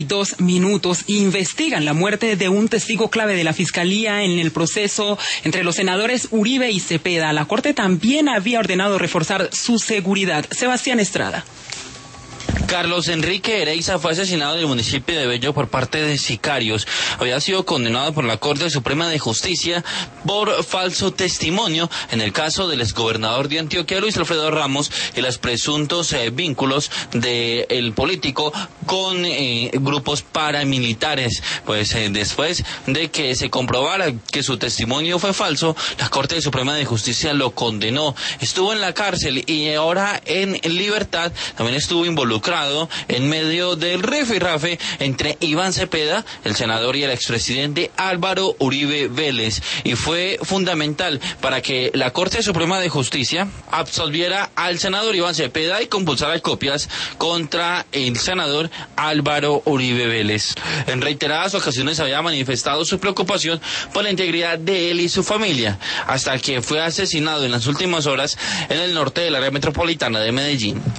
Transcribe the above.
2 minutos. Investigan la muerte de un testigo clave de la Fiscalía en el proceso entre los senadores Uribe y Cepeda. La Corte también había ordenado reforzar su seguridad. Sebastián Estrada. Carlos Enrique Ereiza fue asesinado en el municipio de Bello por parte de sicarios. Había sido condenado por la Corte Suprema de Justicia por falso testimonio en el caso del exgobernador de Antioquia, Luis Alfredo Ramos, y los presuntos vínculos del político con grupos paramilitares. Pues después de que se comprobara que su testimonio fue falso, la Corte Suprema de Justicia lo condenó. Estuvo en la cárcel y ahora en libertad. También estuvo involucrado en medio del rifirrafe entre Iván Cepeda, el senador, y el expresidente Álvaro Uribe Vélez, y fue fundamental para que la Corte Suprema de Justicia absolviera al senador Iván Cepeda y compulsara copias contra el senador Álvaro Uribe Vélez. En reiteradas ocasiones había manifestado su preocupación por la integridad de él y su familia, hasta que fue asesinado en las últimas horas en el norte del área metropolitana de Medellín.